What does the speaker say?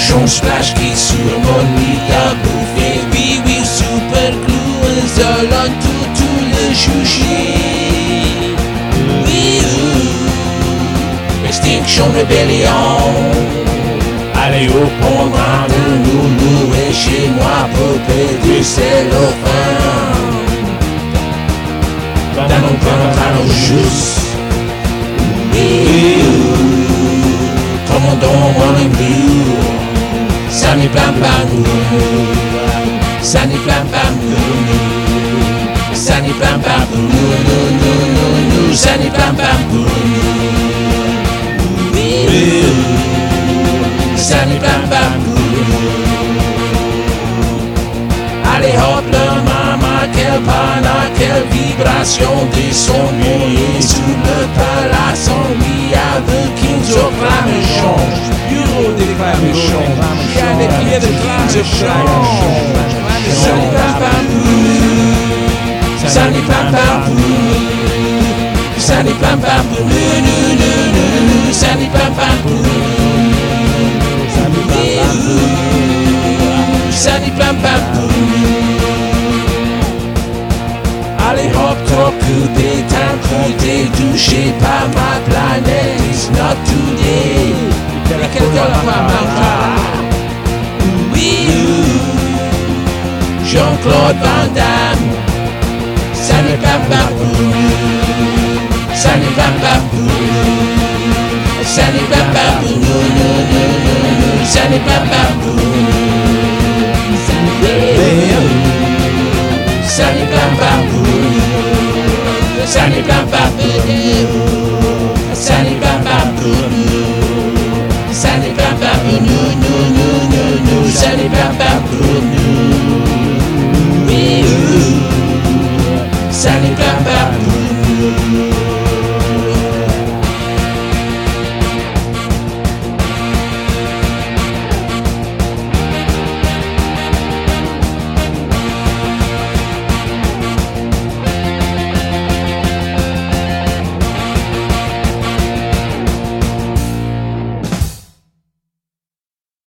Action splash qui sur mon lit à bouffer. Oui, oui, super glue, isolant tout le chouchi. Oui, Extinction Rebellion. Allez au pont de nous et chez moi, poupée du cellophane. Dans nos juste. Commandant Morning Blue. Sunny Blam Blam Sunny Blam Blam Sunny Blam Blam Sunny Blam Blam Sunny Blam Blam. Allez hop le maman, quelle pana, quelle vibration des sons mouillés sous le palace en lui avec Kings of Clamation. Bureau des Clamation. Il y a des pieds de Kings of Clamation. Sunny Blam Blam Sunny Blam Blam Sunny Blam Blam Sunny Blam Blam Sunny Blam Blam. Allez hop top coupé, t'as compté, touché par ma planète. It's not today. Et quelqu'un la voit maintenant. Oui, Jean-Claude Van Damme. Sunny Blam Blam Sunny Blam Blam Sunny Blam Blam Sunny Blam Blam Sunny Blam Blam Sunny Blam Blam Sunny Blam Blam Sunny Blam Blam